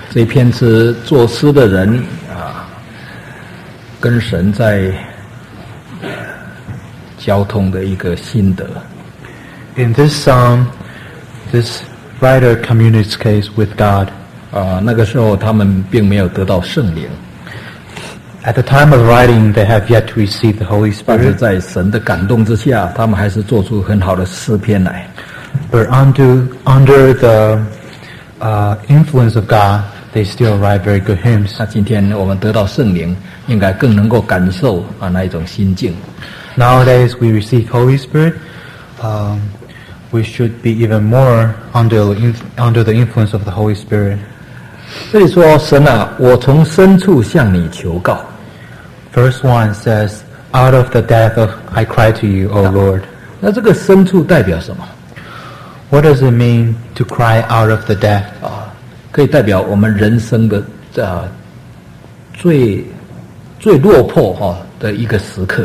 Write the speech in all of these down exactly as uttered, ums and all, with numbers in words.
这篇是作诗的人啊，跟神在交通的一个心得。 In this psalm, this writer communicates with God. 啊，那个时候他们并没有得到圣灵。 At the time of writing, they have yet to receive the Holy 但是 Spirit. 在神的感动之下，他们还是做出很好的诗篇来。 But under under the uh, influence of God, they still write very good hymns. 那今天我们得到圣灵，应该更能够感受啊那一种心境。 Nowadays, we receive Holy Spirit. Um, we should be even more under under the influence of the Holy Spirit. 这里说神啊，我从深处向你求告。 Verse one says, "Out of the depth of I cry to you, O Lord." 那这个深处代表什么？ What does it mean to cry out of the depth? 啊，可以代表我们人生的啊最最落魄哈、的一个时刻。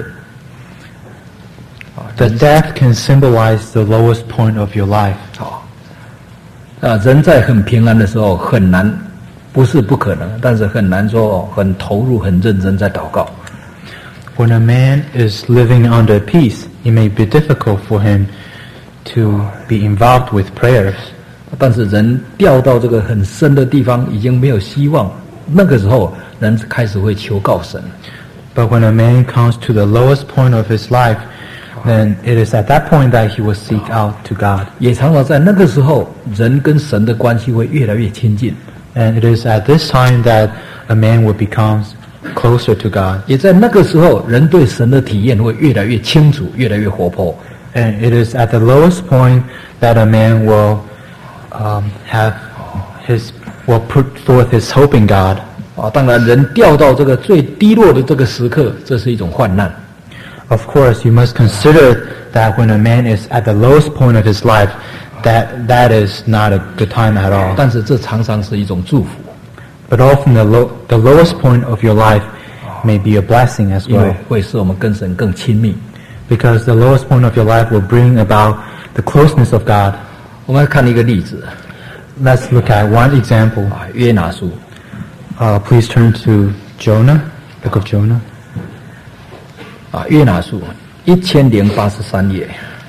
The depth can symbolize the lowest point of your life. 好，啊，人在很平安的时候很难，不是不可能，但是很难说很投入、很认真在祷告。 When a man is living under peace, it may be difficult for him to be involved with prayers. 但是人掉到这个很深的地方，已经没有希望，那个时候人开始会求告神。 But when a man comes to the lowest point of his life, then it is at that point that he will seek out to God. 也常常在那个时候，人跟神的关系会越来越亲近。 And it is at this time that a man will become closer to God. 也在那个时候，人对神的体验会越来越清楚，越来越活泼。 And it is at the lowest point that a man will um, have his will put forth his hope in God. 啊，当然，人掉到这个最低落的这个时刻，这是一种患难。 Of course, you must consider that when a man is at the lowest point of his life, that that is not a good time at all. 但是这常常是一种祝福， But often the low, the lowest point of your life may be a blessing as 因为 well, 会使我们跟神更亲密。 because the lowest point of your life will bring about the closeness of God. 我们来看一个例子 Let's look at one example. 啊，约拿书 Uh, please turn to Jonah, Book of Jonah. 啊，约拿书一千零八十三页，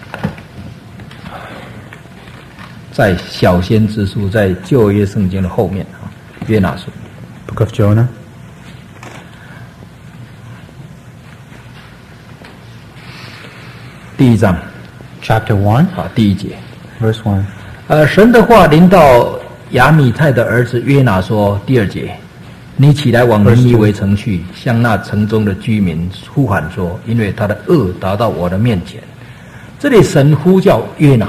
在小先知书，在旧约圣经的后面啊，约拿书 Book of Jonah. 第一章 Chapter one, 啊，第一节。 verse one. 呃，神的话临到亚米太的儿子约拿说，第二节，你起来往尼尼微城去，向那城中的居民呼喊说，因为他的恶达到我的面前。这里神呼叫约拿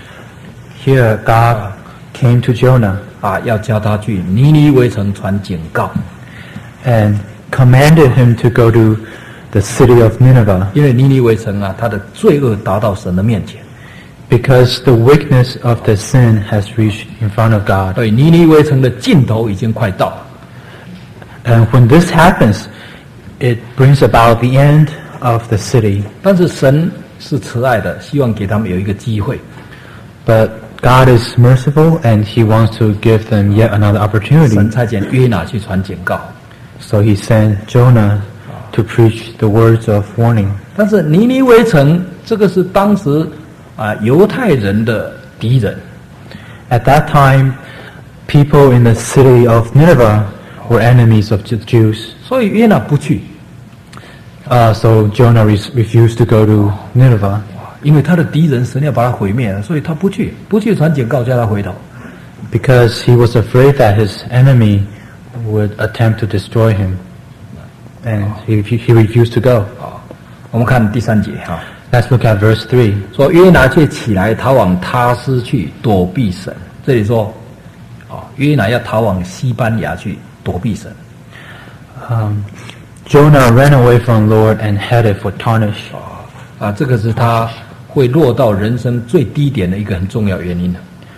Here God came to Jonah 啊，要叫他去尼尼微城传警告， and commanded him to go to the city of Nineveh, 因为尼尼微城啊，他的罪恶达到神的面前。 because the weakness of the sin has reached in front of God. 所以尼尼微城的尽头已经快到了。 And when this happens, it brings about the end of the city. 但是神是慈爱的，希望给他们有一个机会。 But God is merciful and He wants to give them yet another 神 opportunity. 差遣约拿去传警告。 So He sent Jonah to preach the words of warning. 但是尼尼微城这个是当时啊犹太人的敌人， At that time, people in the city of Nineveh were enemies of the Jews. 所以约拿不去， Uh, so Jonah re- refused to go to Nineveh 因为他的敌人神要把他毁灭了，所以他不去，不去传警告，叫他回头。 because he was afraid that his enemy would attempt to destroy him. And he, he refused to go. 啊，我们看第三节哈， Let's look at verse three. 说约拿却起来逃往他斯去躲避神。这里说，啊，约拿要逃往西班牙去躲避神。 Um, Jonah ran away from Lord and headed for Tarshish. 啊，这个是他会落到人生最低点的一个很重要原因。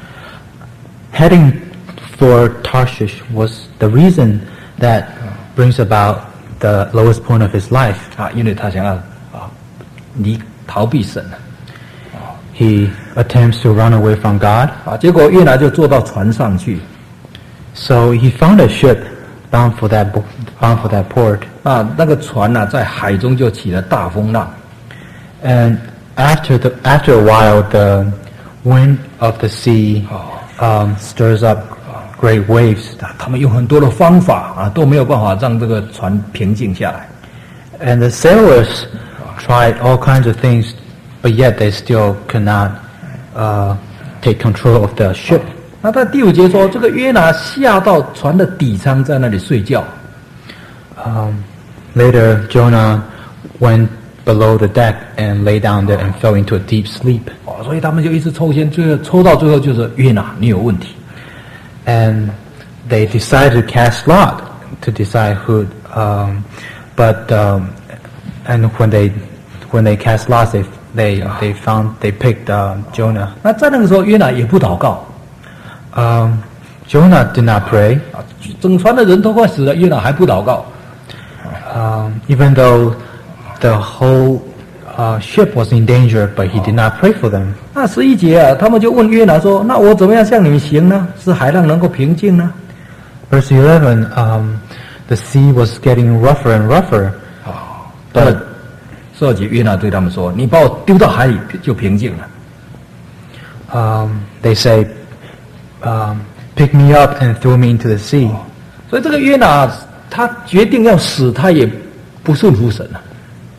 Heading for Tarshish was the reason that brings about the lowest point of his life. 啊，因为他想要啊离逃避神 He attempts to run away from God. 啊，结果约拿就坐到船上去， So he found a ship bound for that bo- bound for that port. 啊，那个船呢、啊，在海中就起了大风浪。 And after the after a while, the wind of the sea um, stirs up great waves. 他们用很多的方法啊，都没有办法让这个船平静下来。 And the sailors tried all kinds of things, but yet they still could not uh, take control of the ship. 那在第五节说，这个约拿下到船的底舱，在那里睡觉。 Um, later, Jonah went below the deck and lay down there and fell into a deep sleep. 哦，所以他们就一直抽签，最后抽到最后就是约拿，你有问题。 And they decided to cast lot to decide who. Um, but um, and when they when they cast lots, they they they found they picked uh, Jonah. 那在那个时候，约拿也不祷告。 Um, Jonah did not pray. 啊，整船的人都快死了，约拿还不祷告。 Um, even though the whole uh, ship was in danger, but he did not pray for them. 那十一节啊，他们就问约拿说：“那我怎么样向你们行呢？使海浪能够平静呢？” Verse eleven, um, the sea was getting rougher and rougher. 但十二节约拿对他们说：“你把我丢到海里就平静了。” Um, they say, um, "Pick me up and throw me into the sea." 所以这个约拿他决定要死，他也不顺服神了。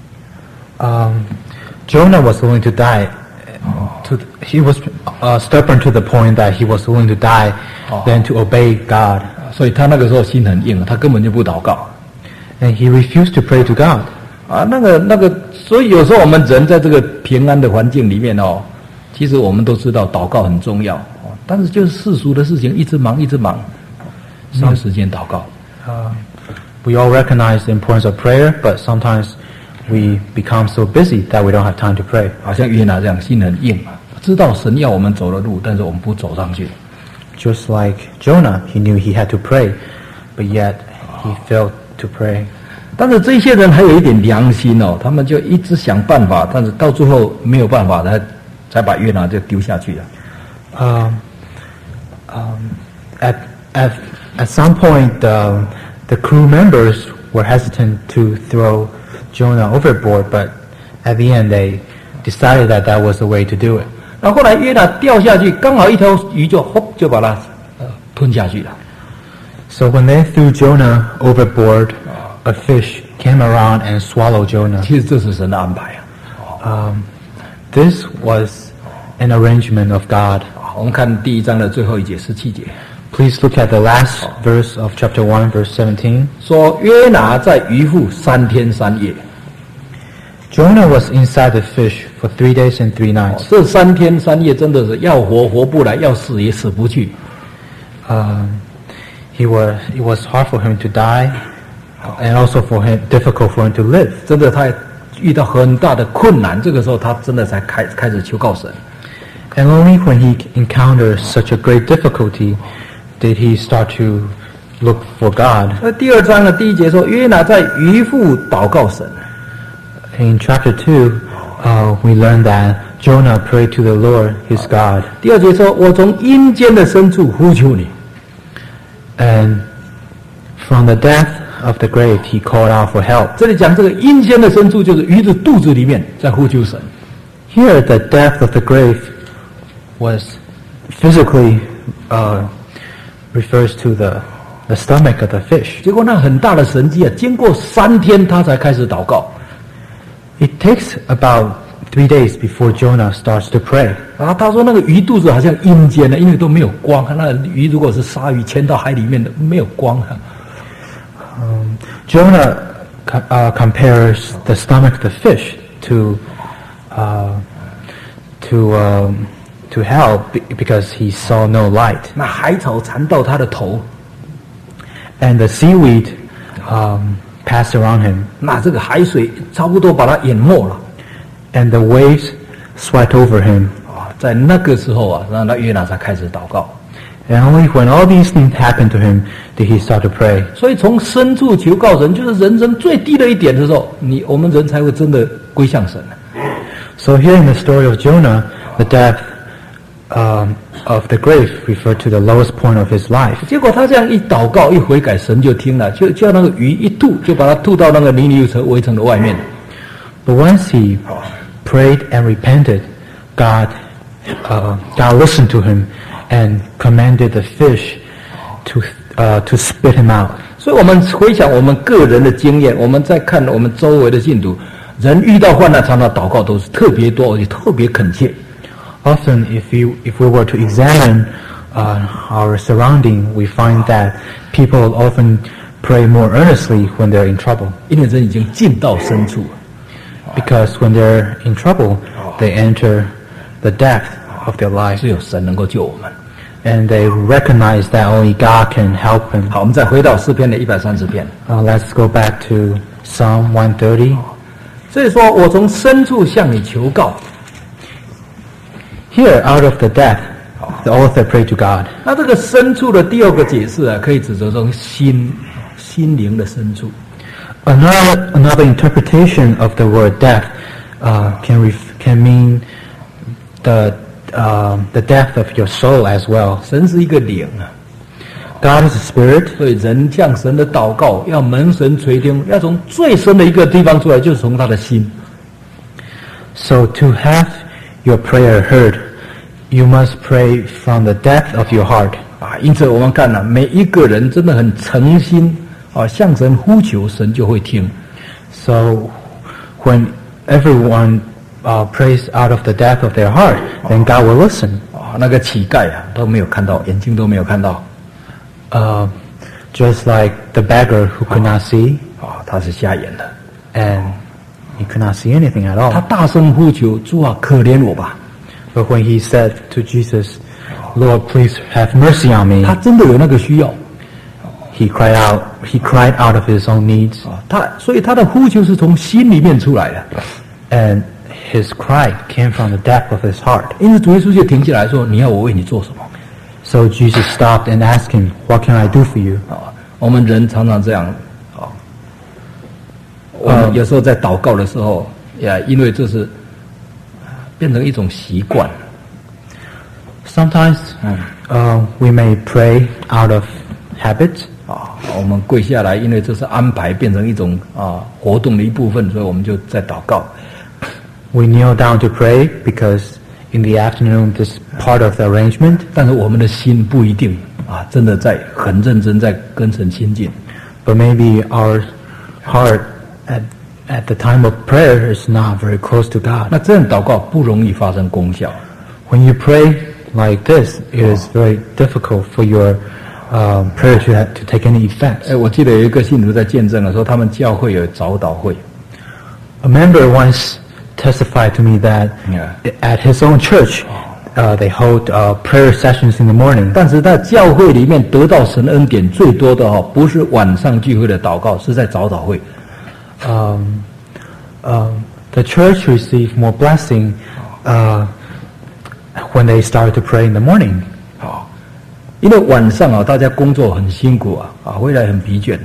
Um, Jonah was willing to die. To, he was uh, stubborn to the point that he was willing to die than to obey God. 所以他那个时候心很硬，他根本就不祷告。 And he refused to pray to God. 啊，那个那个，所以有时候我们人在这个平安的环境里面哦，其实我们都知道祷告很重要哦，但是就是世俗的事情一直忙一直忙，没有时间祷告。 Uh, we all recognize the importance of prayer, but sometimes we become so busy that we don't have time to pray. 好像约拿这样，心很硬啊，知道神要我们走的路，但是我们不走上去。 Just like Jonah, he knew he had to pray, but yet he failed to pray. 但是这些人还有一点良心哦，他们就一直想办法，但是到最后没有办法，才才把约拿就丢下去了。 Um, um, at at at some point, the the crew members were hesitant to throw Jonah overboard, but at the end, they decided that that was the way to do it. 那后来约拿掉下去，刚好一条鱼就吼就把它呃吞下去了。 So when they threw Jonah overboard, a fish came around and swallowed Jonah. 其实这是神的安排啊。 Um, this was an arrangement of God. 我们看第一章的最后一节十七节， Please look at the last verse of chapter one, verse seventeen. 说约拿在鱼腹三天三夜。 Jonah was inside the fish for three days and three 哦 nights. 这三天三夜真的是要活活不来，要死也死不去。 Um, he was it was hard for him to die, and also for him difficult for him to live. 真的他遇到很大的困难，这个时候他真的才开开始求告神。 And only when he encountered such a great difficulty did he start to look for God. 那第二章的第一节说，约拿在鱼腹祷告神。 In chapter two, uh, we learn that Jonah prayed to the Lord, his God. 第二节说，我从阴间的深处呼求你。 And from the depth of the grave, he called out for help. 这里讲这个阴间的深处，就是鱼的肚子里面在呼求神。 Here, the depth of the grave was physically uh, refers to the the stomach of the fish. 结果那很大的神迹啊，经过三天他才开始祷告。 It takes about three days before Jonah starts to pray. 啊，他说那个鱼肚子好像阴间的，因为都没有光。那鱼如果是鲨鱼潜到海里面的，没有光啊。 Um, Jonah co- uh, compares the stomach of the fish to uh, to um, to hell be- because he saw no light, 那海草缠到他的头， and the seaweed um, passed around him, 那这个海水差不多把他淹没了。 and the waves swept over him. 啊，在那个时候啊，那那约拿才开始祷告。 And only when all these things happened to him did he start to pray. 所以从深处求告神，就是人生最低的一点的时候，你我们人才会真的归向神。 So here in the story of Jonah, the depth um, of the grave referred to the lowest point of his life. 结果他这样一祷告一悔改，神就听了，就叫那个鱼一吐，就把它吐到那个尼尼微围城的外面。 But once he prayed and repented, God, uh, God listened to him and commanded the fish to uh, to spit him out. 所以我们回想我们个人的经验，我们再看我们周围的信徒，人遇到患难，常常祷告都是特别多，而且特别恳切。 Often, if you if we were to examine uh, our surrounding, we find that people often pray more earnestly when they're in trouble. 因为人已经进到深处。 Because when they're in trouble, they enter the depth of their life. 只有神能够救我们。 And they recognize that only God can help them. 好，我们再回到诗篇的一百三十篇。 Uh, let's go back to Psalm one thirty. 所以说我从深处向你求告。 Here, out of the depth, the author prayed to God. 那这个深处的第二个解释啊，可以指着从心心灵的深处。 Another another interpretation of the word depth uh, can ref, can mean the uh, the depth of your soul as well. 神是一个灵啊 God is a spirit. 所以人向神的祷告要蒙神垂听，要从最深的一个地方出来，就是从他的心。 So to have your prayer heard, you must pray from the depth of your heart. 啊，因此我们看了、啊、每一个人真的很诚心啊，向神呼求，神就会听。 So when everyone uh, prays out of the depth of their heart, then God will listen. 啊，那个乞丐啊都没有看到，眼睛都没有看到。 Uh, just like the beggar who could not see, 啊，他是瞎眼的， and he could not see anything at 他 all. 大声呼求主啊，可怜我吧。 But when he said to Jesus, Lord, please have mercy on me, 他真的有那个需要 he cried out, he cried out of his own needs, 啊，他所以他的呼求是从心里面出来的。 and his cry came from the depth of his heart. 因此主耶稣就停下来说：“你要我为你做什么？” So Jesus stopped and asked him, what can I do for you? 啊，我们人常常这样啊，我们有时候在祷告的时候，呀，因为这是变成一种习惯。 Sometimes uh, we may pray out of habit. 啊，我们跪下来，因为这是安排，变成一种啊活动的一部分，所以我们就在祷告。 We kneel down to pray because in the afternoon this part of the arrangement. 但是我们的心不一定啊，真的在很认真在跟神亲近。 But maybe our heart at, at the time of prayer is not very close to God. 那这样祷告不容易发生功效。 When you pray like this, it is very difficult for your um, prayer to, have, to take any effect. 哎，我记得有一个信徒在见证的时候，他们教会有早祷会。 A member once testified to me that Yeah. at his own church, uh, they hold uh, prayer sessions in the morning. 但是在教会里面得到神恩典最多的哈，不是晚上聚会的祷告，是在早祷会。 Um, um, the church received more blessing uh, when they started to pray in the morning. 啊，因为晚上啊，大家工作很辛苦啊，啊，回来很疲倦的。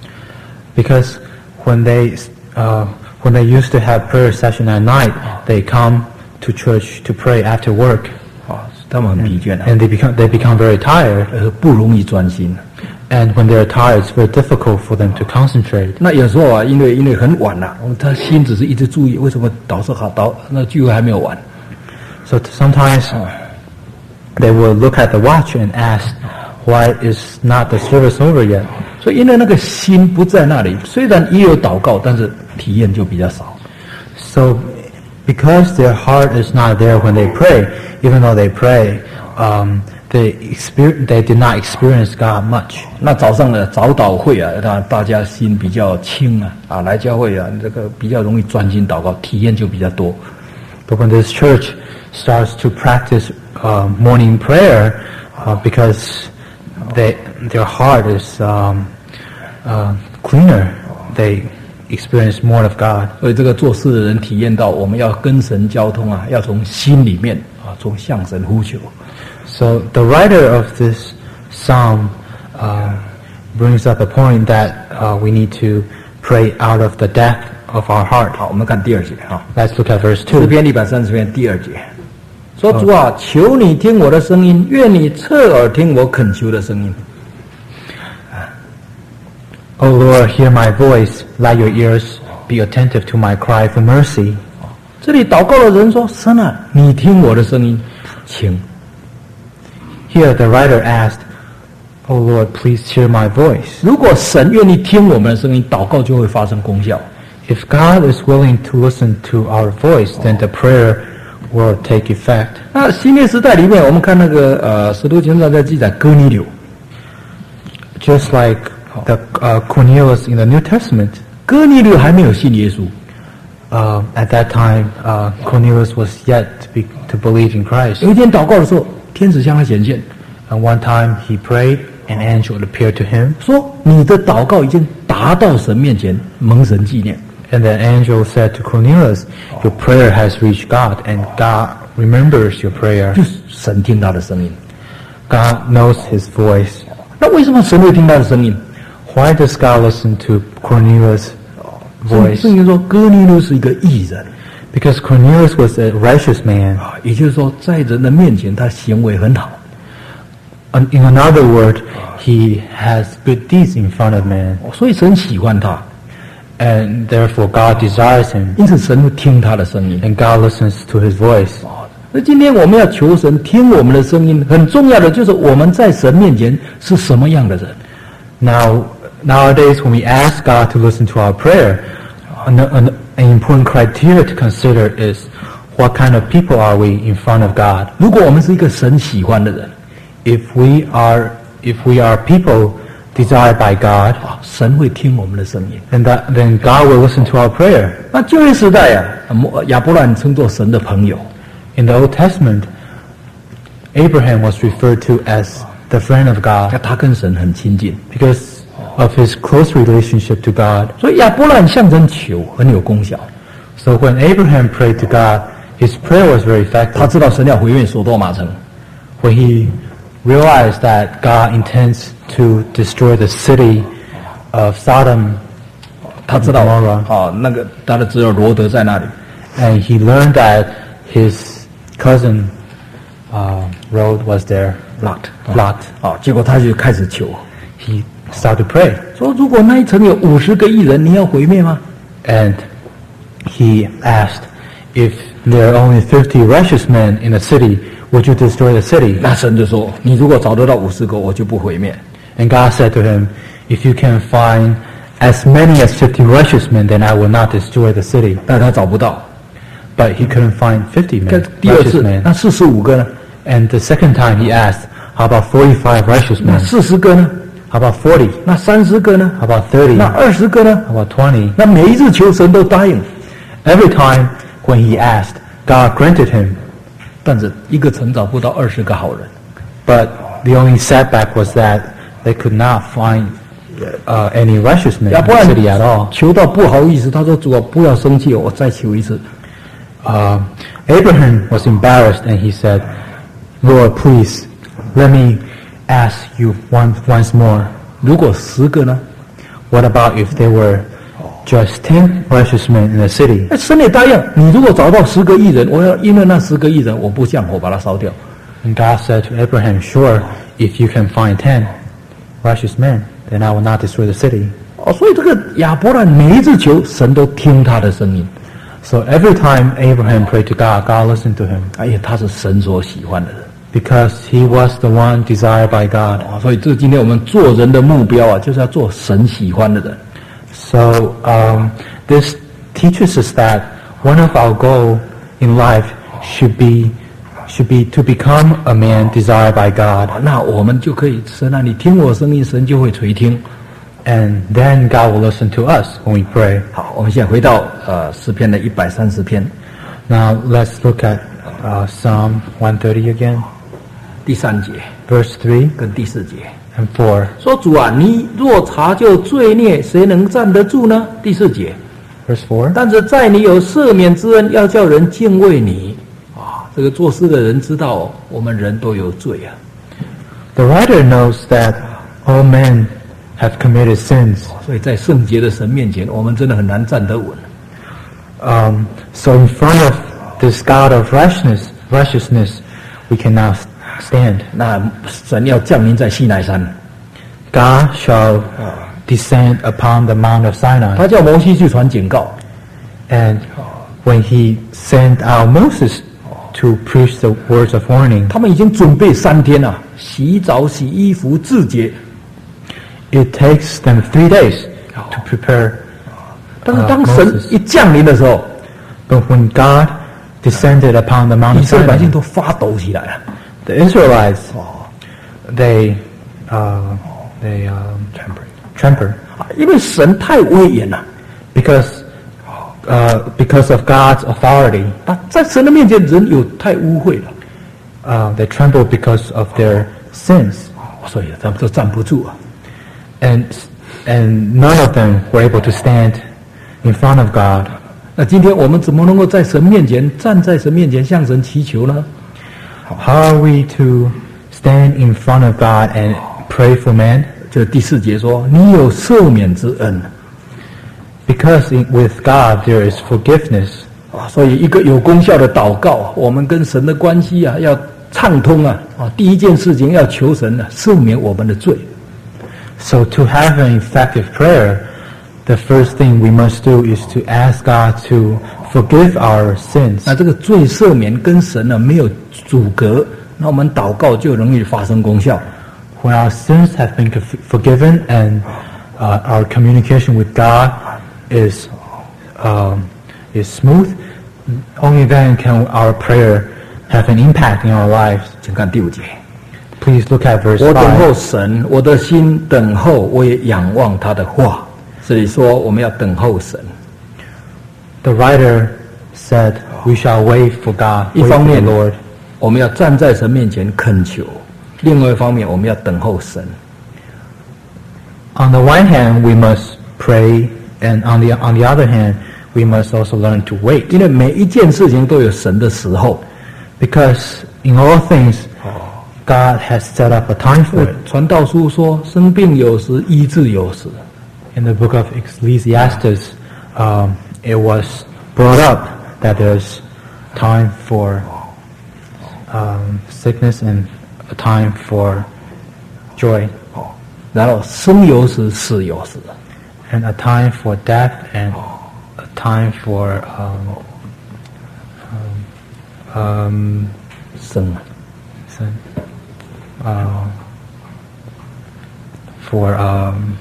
Because when they uh, when they used to have prayer session at night, they come to church to pray after work, 啊，他们很疲倦啊， and they become they become very tired. 呃，不容易专心。 And when they're tired, it's very difficult for them to concentrate. 那有时候啊，因为因为很晚了、他心只是一直注意为什么祷是好祷，那聚会还没有完。 So sometimes they will look at the watch and ask, why is not the service over yet? 所以因为那个心不在那里，虽然也有祷告，但是体验就比较少。 So because their heart is not there when they pray, even though they pray, um, they experience, they did not experience God much. 那早上的早祷会啊，让大家心比较轻啊，啊，来教会啊，这个比较容易专心祷告，体验就比较多。 But when this church starts to practice uh, morning prayer, uh, because they, their heart is um, uh, cleaner, they experience more of God. 所以这个做事的人体验到，我们要跟神交通啊，要从心里面啊，从向神呼求。 So the writer of this psalm uh, brings up a point that uh, we need to pray out of the depth of our heart. 好，我们看第二节啊， Let's look at verse 诗 two. 篇一百三十篇第二节， 说主啊，求你听我的声音，愿你侧耳听我恳求的声音。 O Lord, hear my voice. Let your ears be attentive to my cry for mercy. 这里祷告的人说：“神啊，你听我的声音，请。” Here the writer asked, O Lord, please hear my voice. 如果神愿意听我们的声音，祷告就会发生功效。 If God is willing to listen to our voice, then the prayer will take effect. 那新约时代里面，我们看那个呃，使徒行传在记载哥尼流， Just like the uh, Cornelius in the New Testament, 哥尼流还没有信耶稣， uh, at that time, uh, Cornelius was yet to, be, to believe in Christ. 有一天祷告的时候，天使向他显现， And one time he prayed, an angel appeared to him, 说：“你的祷告已经达到神面前，蒙神纪念。” and the angel said to Cornelius, your prayer has reached God, and God remembers your prayer. 就是神听他的声音。 God knows his voice. 那为什么神会听他的声音？ Why does God listen to Cornelius' 圣 voice? 经说哥尼流是一个义人 Because Cornelius was a righteous man. 啊，也就是说，在人的面前他行为很好。 In in another word, he has good deeds in front of man, 所以神喜欢他， and therefore God desires him, 因此神会听他的声音。 and God listens to his voice. 那今天我们要求神听我们的声音，很重要的就是我们在神面前是什么样的人。 Now, nowadays, when we ask God to listen to our prayer, an, an, an important criteria to consider is what kind of people are we in front of God. 如果我们是一个神喜欢的人， If we are, if we are people desired by God, 啊，神会听我们的声音。 then that, then God will listen to our prayer. 那旧约时代啊，摩亚伯兰称作神的朋友， In the Old Testament, Abraham was referred to as the friend of 那 God 他跟神很亲近， because of his close relationship to God. 所以亚伯兰象征求很有功效。 So when Abraham prayed to God, his prayer was very 他 effective. 知道神要毁灭所多玛城， When he realized that God intends to destroy the city of Sodom 他知道 Gomorrah, 啊，那个他的侄儿罗德在那里， and he learned that his cousin uh, Lot was there. Lot Lot. 啊，结果他就开始求， He started to pray, 说如果那一城有五十个义人，你要毁灭吗？ and he asked, if there are only fifty righteous men in the city, would you destroy the city? 那神就说，你如果找得到五十个，我就不毁灭。 And God said to him, if you can find as many as fifty righteous men, then I will not destroy the city. 但他找不到。 But he couldn't find fifty 看 men, 第二 righteous 次， men. 那四十五个呢？ And the second time he asked, how about forty-five righteous 那 men? 四十个呢？ How about forty? 那三十个呢？ How about thirty? 那 How 二十个呢？ about twenty? 那每一次求神都答应， Every time when he asked, God granted him. 但是一个城找不到二十个好人。 But the only setback was that they could not find uh, any righteous men 亚 in 伯 the 兰 city at all. 求到不好意思，他说主啊，不要生气，我再求一次。 Uh, Abraham was embarrassed and he said, Lord, please, let me ask you once, once more. 如果十个呢？ What about if there were just ten righteous men in the city? 哎，神也答应，你如果找到十个义人，我要因为那十个义人，我不降火把它烧掉。 And God said to Abraham, sure, if you can find ten righteous men, then I will not destroy the city. 哦，所以这个亚伯兰每一次求，神都听他的声音。 So every time Abraham prayed to God, God listened to him 哎呀，他是神所喜欢的人。 because he was the one desired by God. 啊，所以这今天我们做人的目标啊，就是要做神喜欢的人。 So um, this teaches us that one of our goals in life should be should be to become a man desired by God, 啊，那我们就可以，神啊，你听我声音，神就会垂听。 and then God will listen to us when we pray. 好，我们现在回到呃诗篇的一百三十篇 Now let's look at uh, Psalm one thirty again, 第三节 verse three 跟第四节， and four. 说主啊，你若查究罪孽，谁能站得住呢？第四节， Verse four. 但是在你有赦免之恩，要叫人敬畏你。啊，这个做事的人知道，我们人都有罪啊。 The writer knows that all men have committed sins. 所以在圣洁的神面前，我们真的很难站得稳。 Um, so in front of this God of righteousness, righteousness, we cannot stand. 那神要降临在西乃山， God shall descend upon the Mount of 他 Sinai. 叫摩西去传警告， And when he sent out Moses to preach the words of warning, 他们已经准备三天了，洗澡、洗衣服、自洁。 it takes them three days to prepare. 但是当神一降临的时候， But when God descended upon the Mount 以 of 色列百姓 Sinai, 都发抖起来了。 the Israelites, they, uh, they um, trembled 因为神太威严了， because, uh, because of God's authority. 他在神的面前，人有太污秽了， Uh, they trembled because of their sins, 所以他们都站不住啊。 and and none of them were able to stand in front of God. 那今天我们怎么能够在神面前站在神面前向神祈求呢？ How are we to stand in front of God and pray for man? 这第四节说，你有赦免之恩 Because in, with God there is forgiveness. 啊，所以一个有功效的祷告，我们跟神的关系啊要畅通啊啊，第一件事情要求神呢、啊、赦免我们的罪。 So to have an effective prayer, the first thing we must do is to ask God to forgive our sins. 那这个罪赦免跟神呢、没有阻隔，那我们祷告就容易发生功效。 When our sins have been forgiven and uh, our communication with God is um, is smooth, only then can our prayer have an impact in our lives. 请看第五节， Please look at verse 我等候 five. 神，我的心等候，我也仰望他的话。这里说我们要等候神， The writer said, "We shall wait for God, 一 wait 方 for the 面 Lord." 我们要站在神面前恳求，另外一方面我们要等候神。 On the one hand, we must pray, and on the on the other hand, we must also learn to wait. 因为每一件事情都有神的时候。 Because in all things, God has set up a time for it. 传道书说，生病有时，医治有时。 In the book of Ecclesiastes, um, it was brought up that there's time for um, sickness and a time for joy, 然后生有时，死有时。 and a time for death and a time for um, um, um, 生啊， sin, uh, for um,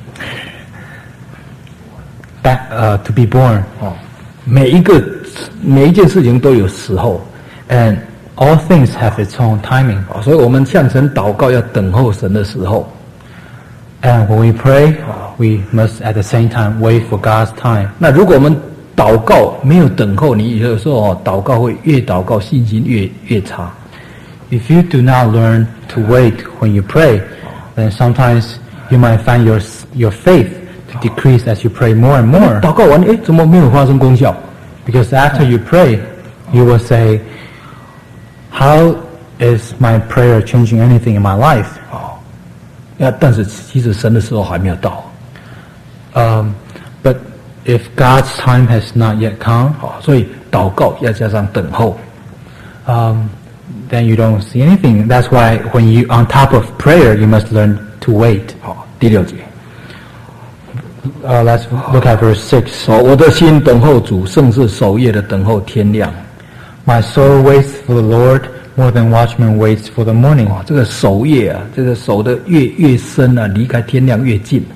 back, uh, to be born. 哦，每一个每一件事情都有时候。 And all things have its own timing. 啊，所以我们向神祷告要等候神的时候。 And when we pray, we must at the same time wait for God's time. 那如果我们祷告没有等候，你有时候哦，祷告会越祷告信心越越差。 If you do not learn to wait when you pray, then sometimes you might find your your faith to decrease as you pray more and more. 祷告完，哎，怎么没有发生功效？ Because after you pray, you will say, "How is my prayer changing anything in my life?" 那但是其实神的时候还没有到。 Um, but if God's time has not yet come, 好，所以祷告要加上等候。 um, then you don't see anything. That's why when you on top of prayer, you must learn to wait. 好，第六节， Uh, let's look at verse six. 说我的心等候主，胜似守夜的等候天亮。 My soul waits for the Lord more than watchman waits for the morning. 哇，这个守夜啊，这个守的越越深啊，离开天亮越近。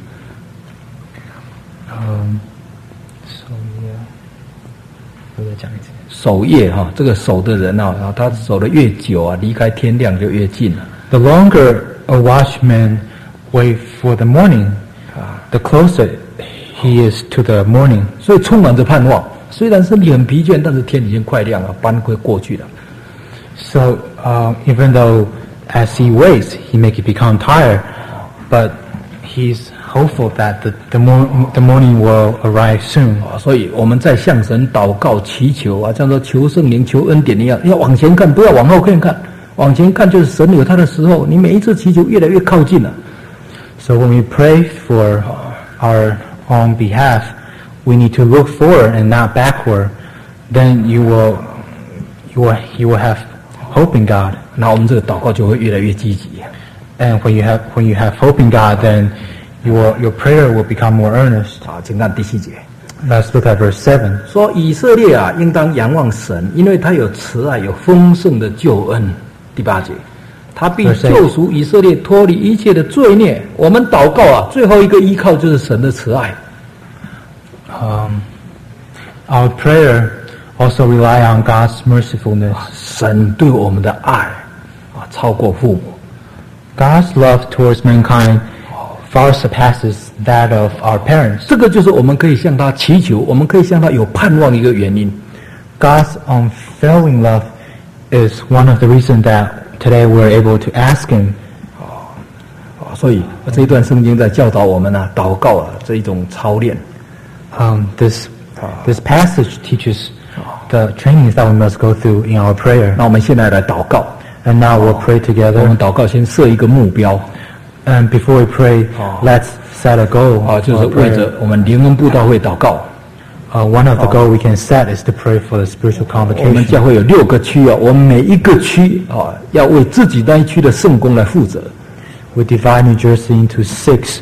Um, so yeah. 我再讲一次。 守夜哈、这个守的人啊，啊他守的越久啊，离开天亮就越近了。 The longer a watchman waits for the morning, the closer he is to the morning. 所以充满着盼望。虽然身体很疲倦，但是天已经快亮了，班会过去了。 So uh, even though as he waits, he may become tired, but he's hopeful that the the, mor- the morning will arrive soon. 啊，所以我们在向神祷告、祈求啊，像说求圣灵、求恩典一样，要往前看，不要往后看看。往前看就是神有他的时候，你每一次祈求越来越靠近了。 So when we pray for our own behalf, we need to look forward and not backward. Then you will, you will, you will have hope in God. 那我们这个祷告就会越来越积极。 And when you have when you have hope in God, then your your prayer will become more earnest. 好，请看第七节， Let's look at verse seven. 说以色列啊，应当仰望神，因为他有慈爱，有丰盛的救恩。第八节，他必救赎以色列脱离一切的罪孽。我们祷告啊，最后一个依靠就是神的慈爱。 Um, our prayer also rely on God's mercifulness. 神对我们的爱啊，超过父母。 God's love towards mankind far surpasses that of our parents. 这个就是我们可以向他祈求，我们可以向他有盼望的一个原因。 God's unfailing love is one of the reasons that today we're able to ask Him. 啊，所以这一段圣经在教导我们啊，祷告啊这一种操练。 Um, this this passage teaches the trainings that we must go through in our prayer. 那我们现在来祷告， And now we'll pray 我 together. 们祷告先设一个目标 And before we pray, let's set a goal 啊，就 for 是 our 为 prayer. 着我们灵恩布道会祷告。 Uh, one of the goals we can set is to pray for the spiritual 我们 convocation. 教会有六个区啊，我们每一个区啊，要为自己那一区的圣工来负责。 We divide New Jersey into six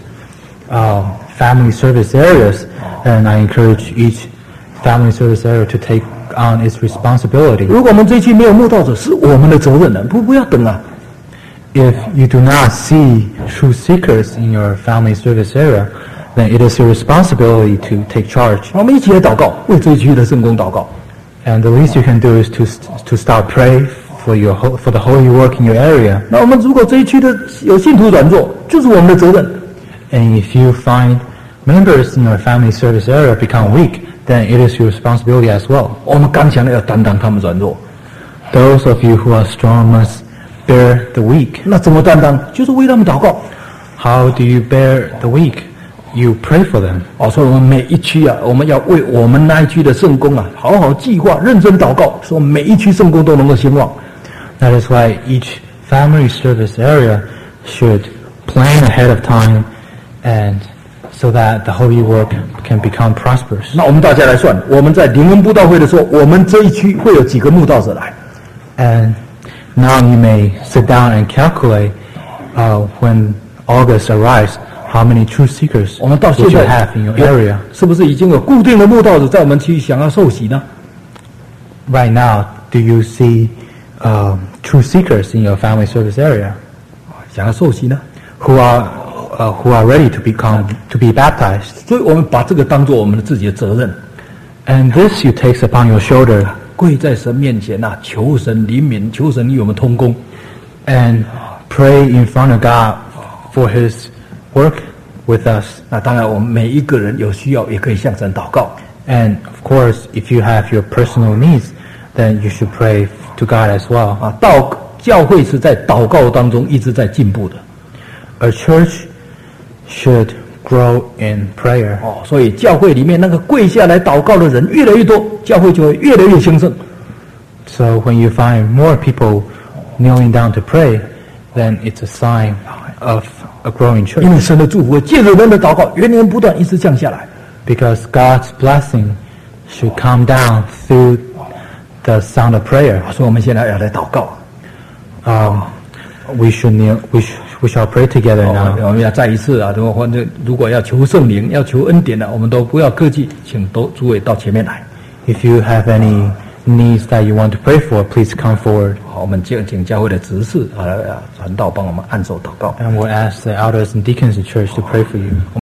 uh, family service areas, and I encourage each family service area to take on its responsibility. 如果我们这一区没有慕道者，是我们的责任的，不不要等啊。 If you do not see true seekers in your family service area, then it is your responsibility to take charge. 我们一起来祷告，为这一区的圣工祷告。 And the least you can do is to to start pray for your ho- for the holy work in your area. 那我们如果这一区的有信徒软弱，就是我们的责任。 And if you find members in your family service area become weak, then it is your responsibility as well. 我们刚强的要担当他们软弱。 Those of you who are strong must bear the weak. 那怎么担当？就是为他们祷告。 How do you bear the weak? You pray for them. 哦，所以我们每一区啊，我们要为我们那一区的圣工啊，好好计划，认真祷告，说每一区圣工都能够兴旺。 That is why each family service area should plan ahead of time, and so that the holy work can become prosperous. 那我们大家来算，我们在灵恩布道会的时候，我们这一区会有几个慕道者来？ And now you may sit down and calculate uh, when August arrives, how many true seekers 我们到现 would you 在 have in your area? 是不是已经有固定的慕道者在我们区想要受洗呢？ Right now, do you see um, true seekers in your family service area 想要受洗呢？ who are uh, who are ready to become to be baptized? 所以我们把这个当做我们的自己的责任， And this you take upon your shoulder 跪在神面前呐、求神怜悯，求神与我们同工。 and pray in front of God for His work with us. 那当然，我们每一个人有需要也可以向神祷告。 And of course, if you have your personal needs, then you should pray to God as well. 啊，祷教会是在祷告当中一直在进步的。 A church should grow in prayer. 哦，所以教会里面那个跪下来祷告的人越来越多，教会就会越来越兴盛。 So when you find more people kneeling down to pray, then it's a sign of a growing church. 因为神的祝福会借着人的祷告源源不断一直降下来。 Because God's blessing should come down through the sound of prayer. 所以我们现在要来祷告。 Um, we should kneel. We sh- we shall pray together 我 now. 们我们要再一次啊，如果或者如果要求圣灵、要求恩典的，我们都不要客气，请都诸位到前面来。 If you have any needs that you want to pray for, please come forward. 好，我们请请教会的执事啊、传道帮我们按手祷告。 And we'll ask the elders and deacons of the church to pray for you.